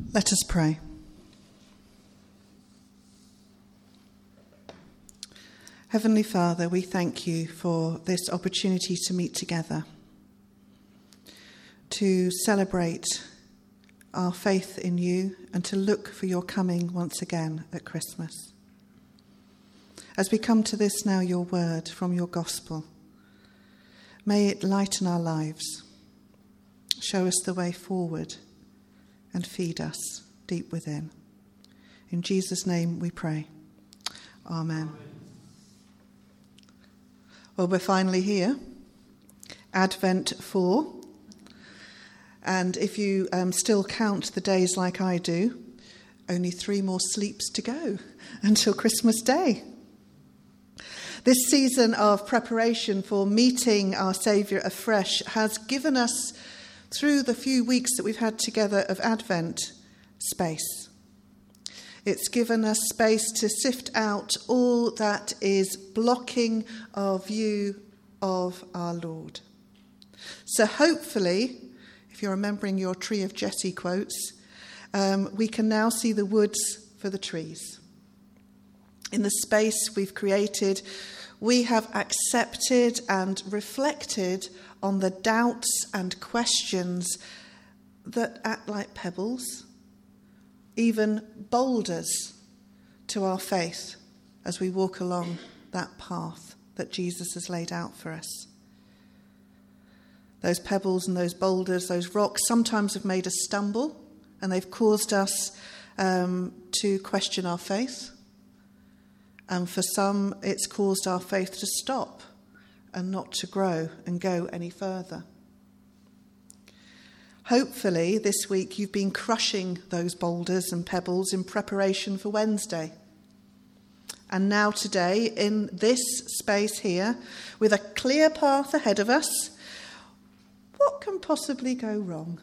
Let us pray. Heavenly Father, we thank you for this opportunity to meet together, to celebrate our faith in you and to look for your coming once again at Christmas. As we come to this now, your word from your gospel, may it lighten our lives, show us the way forward, and feed us deep within. In Jesus' name we pray. Amen. Well, we're finally here. Advent 4. And if you still count the days like I do, only 3 more sleeps to go until Christmas Day. This season of preparation for meeting our Saviour afresh has given us, through the few weeks that we've had together of Advent, space. It's given us space to sift out all that is blocking our view of our Lord. So hopefully, if you're remembering your Tree of Jesse quotes, we can now see the woods for the trees. In the space we've created, we have accepted and reflected on the doubts and questions that act like pebbles, even boulders to our faith as we walk along that path that Jesus has laid out for us. Those pebbles and those boulders, those rocks, sometimes have made us stumble, and they've caused us to question our faith. And for some, it's caused our faith to stop and not to grow and go any further. Hopefully, this week you've been crushing those boulders and pebbles in preparation for Wednesday. And now today, in this space here, with a clear path ahead of us, what can possibly go wrong?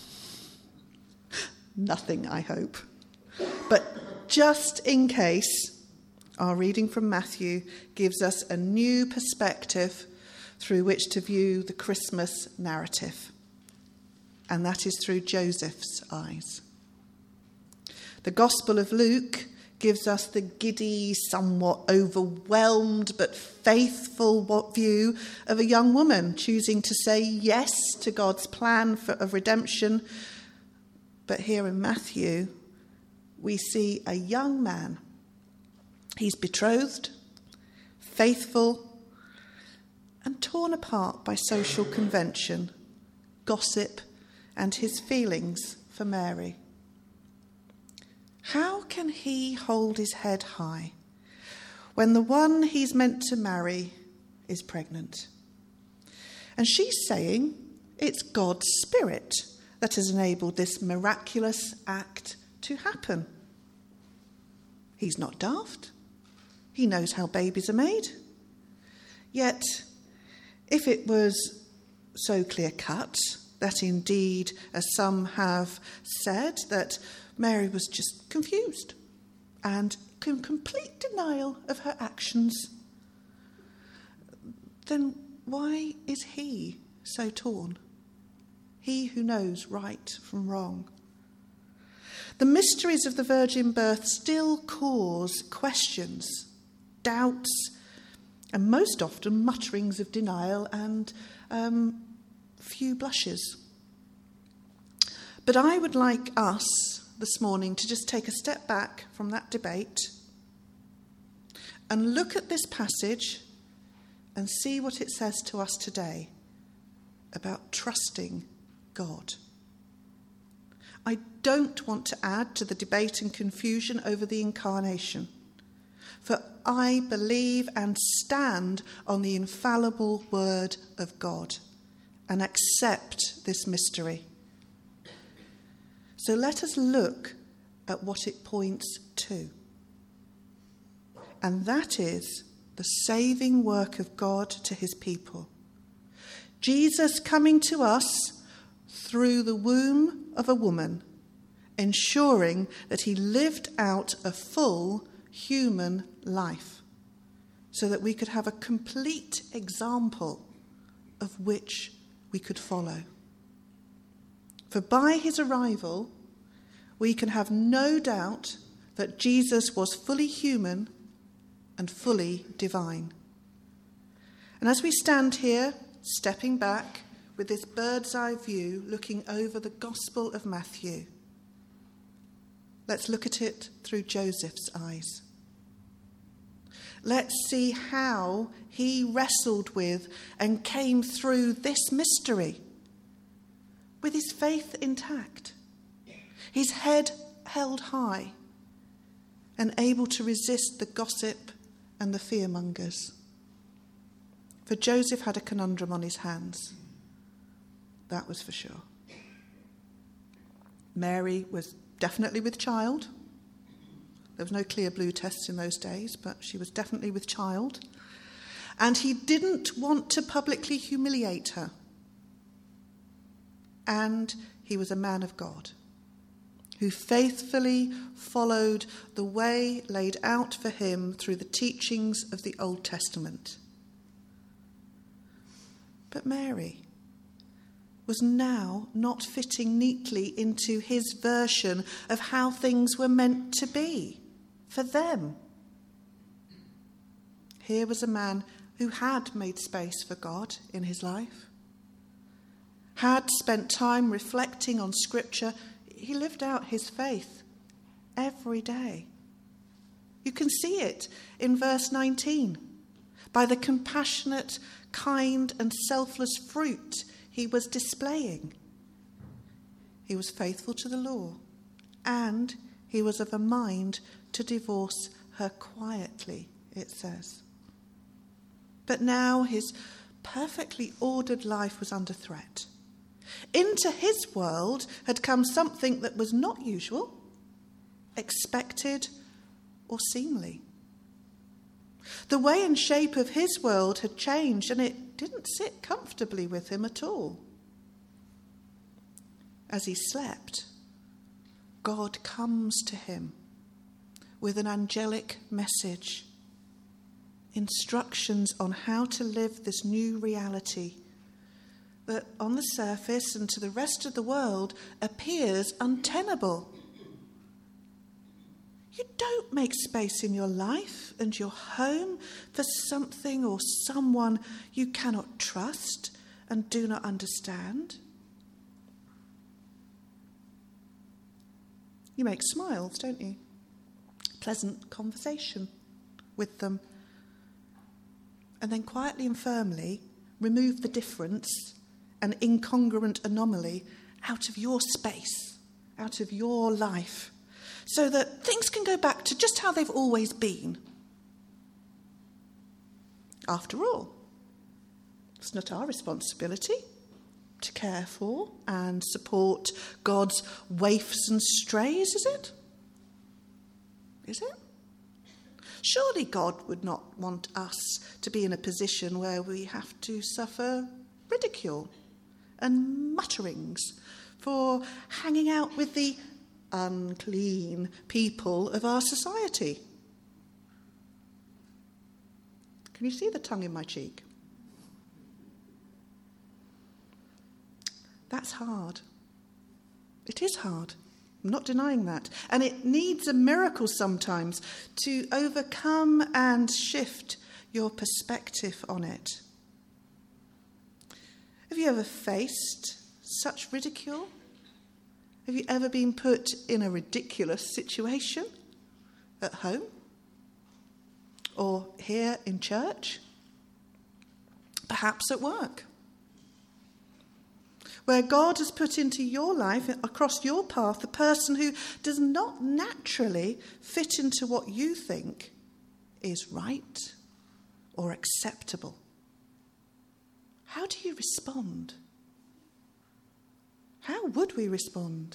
Nothing, I hope. But just in case, our reading from Matthew gives us a new perspective through which to view the Christmas narrative. And that is through Joseph's eyes. The Gospel of Luke gives us the giddy, somewhat overwhelmed but faithful view of a young woman choosing to say yes to God's plan of redemption. But here in Matthew, we see a young man. He's betrothed, faithful, and torn apart by social convention, gossip, and his feelings for Mary. How can he hold his head high when the one he's meant to marry is pregnant? And she's saying it's God's Spirit that has enabled this miraculous act to happen. He's not daft. He knows how babies are made. Yet, if it was so clear-cut that indeed, as some have said, that Mary was just confused and in complete denial of her actions, then why is he so torn? He who knows right from wrong. The mysteries of the virgin birth still cause questions, doubts, and most often mutterings of denial and few blushes. But I would like us this morning to just take a step back from that debate and look at this passage and see what it says to us today about trusting God. I don't want to add to the debate and confusion over the incarnation, for I believe and stand on the infallible word of God and accept this mystery. So let us look at what it points to. And that is the saving work of God to his people. Jesus coming to us through the womb of a woman, ensuring that he lived out a full human life, so that we could have a complete example of which we could follow. For by his arrival, we can have no doubt that Jesus was fully human and fully divine. And as we stand here, stepping back with this bird's eye view, looking over the Gospel of Matthew, let's look at it through Joseph's eyes. Let's see how he wrestled with and came through this mystery with his faith intact, his head held high, and able to resist the gossip and the fearmongers. For Joseph had a conundrum on his hands, that was for sure. Mary was definitely with child. There was no clear blue tests in those days, but she was definitely with child. And he didn't want to publicly humiliate her. And he was a man of God who faithfully followed the way laid out for him through the teachings of the Old Testament. But Mary was now not fitting neatly into his version of how things were meant to be for them. Here was a man who had made space for God in his life, had spent time reflecting on Scripture. He lived out his faith every day. You can see it in verse 19. By the compassionate, kind and selfless fruit he was displaying. He was faithful to the law, and he was of a mind to divorce her quietly, it says. But now his perfectly ordered life was under threat. Into his world had come something that was not usual, expected, or seemly. The way and shape of his world had changed, and it didn't sit comfortably with him at all. As he slept, God comes to him with an angelic message, instructions on how to live this new reality that on the surface and to the rest of the world appears untenable. You don't make space in your life and your home for something or someone you cannot trust and do not understand. You make smiles, don't you? Pleasant conversation with them. And then quietly and firmly remove the difference and incongruent anomaly out of your space, out of your life, so that things can go back to just how they've always been. After all, it's not our responsibility to care for and support God's waifs and strays, is it? Is it? Surely God would not want us to be in a position where we have to suffer ridicule and mutterings for hanging out with the unclean people of our society. Can you see the tongue in my cheek? That's hard. It is hard. I'm not denying that. And it needs a miracle sometimes to overcome and shift your perspective on it. Have you ever faced such ridicule? Have you ever been put in a ridiculous situation at home? Or here in church? Perhaps at work? Where God has put into your life, across your path, the person who does not naturally fit into what you think is right or acceptable. How do you respond? How would we respond?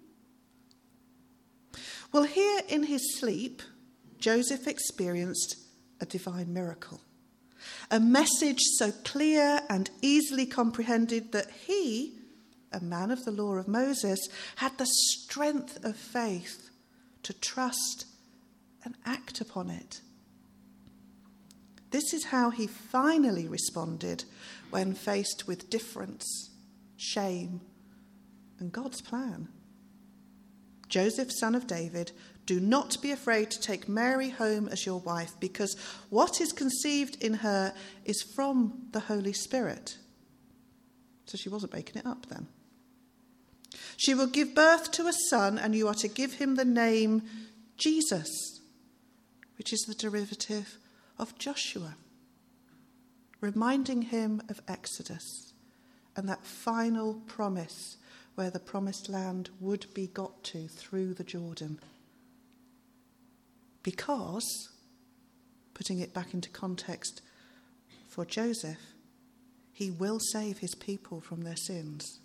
Well, here in his sleep, Joseph experienced a divine miracle. A message so clear and easily comprehended that he, a man of the law of Moses, had the strength of faith to trust and act upon it. This is how he finally responded when faced with difference, shame, and God's plan. Joseph, son of David, do not be afraid to take Mary home as your wife, because what is conceived in her is from the Holy Spirit. So she wasn't making it up then. She will give birth to a son, and you are to give him the name Jesus, which is the derivative of Joshua, reminding him of Exodus and that final promise where the promised land would be got to through the Jordan. Because, putting it back into context for Joseph, he will save his people from their sins.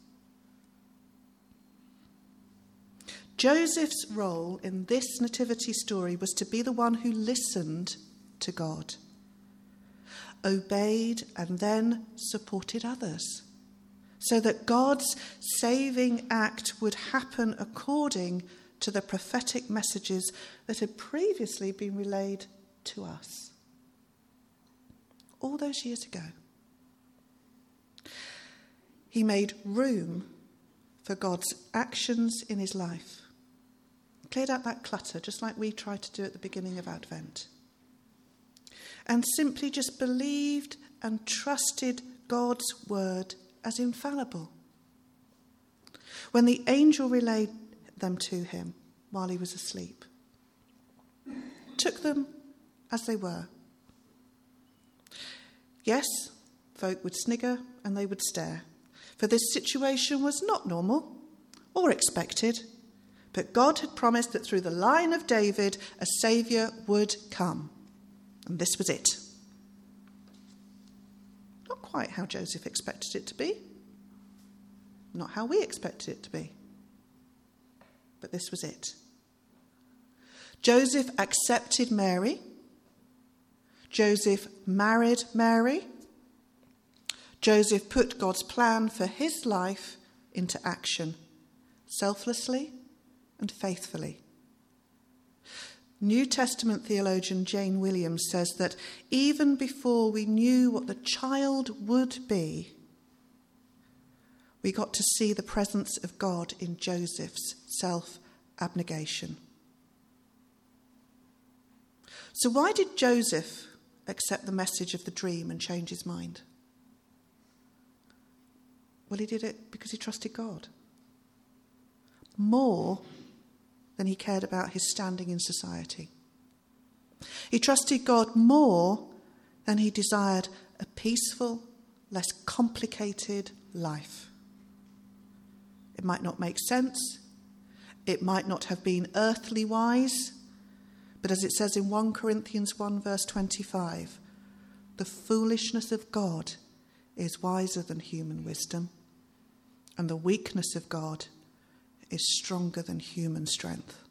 Joseph's role in this nativity story was to be the one who listened to God, obeyed, and then supported others, so that God's saving act would happen according to the prophetic messages that had previously been relayed to us all those years ago. He made room for God's actions in his life, cleared out that clutter, just like we tried to do at the beginning of Advent, and simply just believed and trusted God's word as infallible. When the angel relayed them to him while he was asleep, took them as they were. Yes, folk would snigger and they would stare, for this situation was not normal or expected, but God had promised that through the line of David a saviour would come, and this was it. Not quite how Joseph expected it to be, not how we expected it to be, but this was it. Joseph accepted Mary. Joseph married Mary. Joseph put God's plan for his life into action, selflessly and faithfully. New Testament theologian Jane Williams says that even before we knew what the child would be, we got to see the presence of God in Joseph's self-abnegation. So why did Joseph accept the message of the dream and change his mind? Well, he did it because he trusted God more than he cared about his standing in society. He trusted God more than he desired a peaceful, less complicated life. It might not make sense. It might not have been earthly wise. But as it says in 1 Corinthians 1 verse 25, the foolishness of God is wiser than human wisdom, and the weakness of God is stronger than human strength.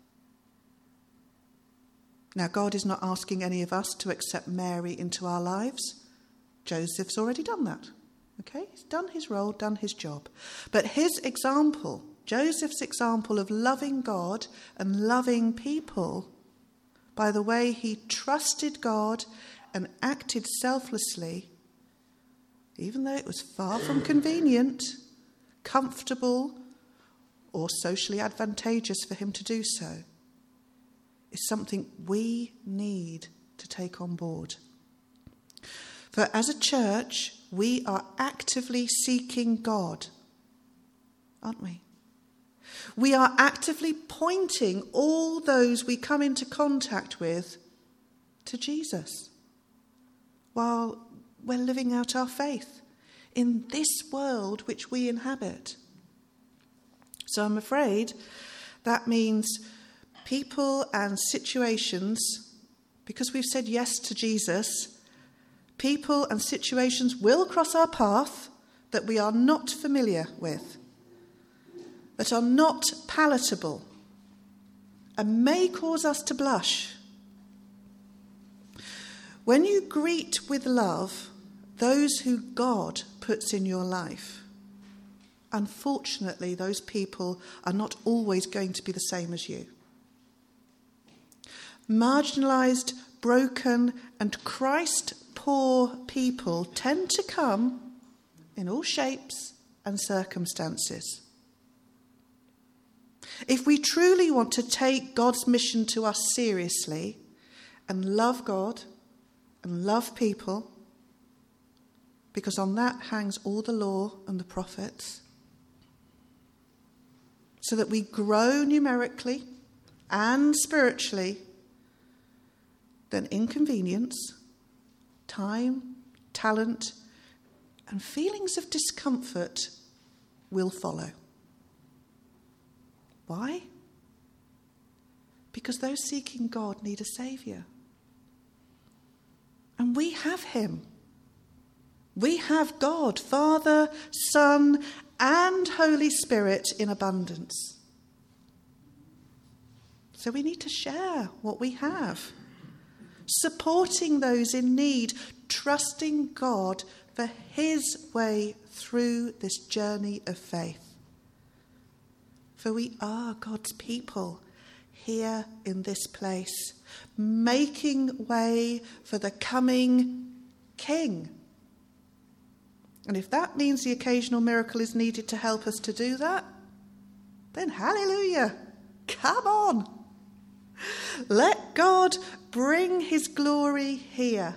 Now, God is not asking any of us to accept Mary into our lives. Joseph's already done that. Okay? He's done his role, done his job. But his example, Joseph's example of loving God and loving people by the way he trusted God and acted selflessly, even though it was far from convenient, comfortable, or socially advantageous for him to do so, is something we need to take on board. For as a church, we are actively seeking God, aren't we? We are actively pointing all those we come into contact with to Jesus while we're living out our faith in this world which we inhabit. So I'm afraid that means people and situations, because we've said yes to Jesus, people and situations will cross our path that we are not familiar with, that are not palatable, and may cause us to blush. When you greet with love those who God puts in your life, unfortunately, those people are not always going to be the same as you. Marginalised, broken, and Christ-poor people tend to come in all shapes and circumstances. if we truly want to take God's mission to us seriously and love God and love people, because on that hangs all the law and the prophets, so that we grow numerically and spiritually, then inconvenience, time, talent, and feelings of discomfort will follow. Why? Because those seeking God need a saviour. And we have him. We have God, Father, Son, and Holy Spirit in abundance. So we need to share what we have, supporting those in need, trusting God for his way through this journey of faith. For we are God's people here in this place, making way for the coming King. And if that means the occasional miracle is needed to help us to do that, then hallelujah, come on. Let God bring his glory here.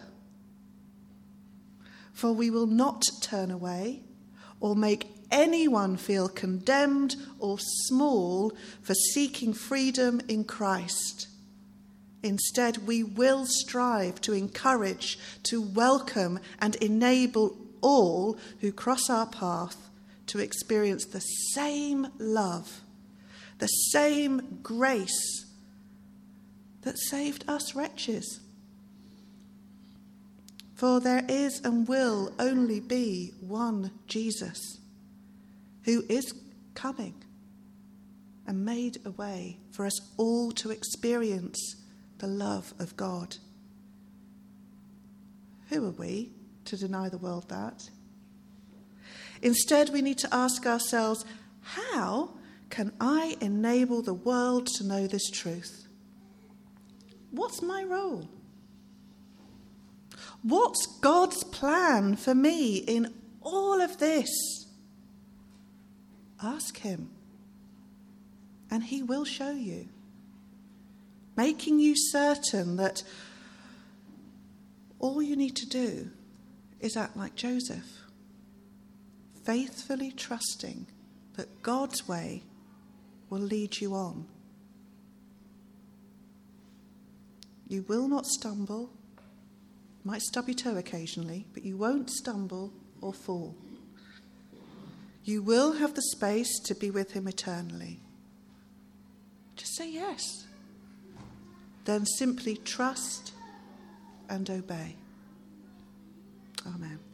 For we will not turn away or make anyone feel condemned or small for seeking freedom in Christ. Instead, we will strive to encourage, to welcome and enable all who cross our path to experience the same love, the same grace that saved us wretches. For there is and will only be one Jesus, who is coming and made a way for us all to experience the love of God. Who are we to deny the world that? Instead, we need to ask ourselves, how can I enable the world to know this truth? What's my role? What's God's plan for me in all of this? Ask him, and he will show you, making you certain that all you need to do is act like Joseph, faithfully trusting that God's way will lead you on. You will not stumble. You might stub your toe occasionally, but you won't stumble or fall. You will have the space to be with him eternally. Just say yes. Then simply trust and obey. Amen.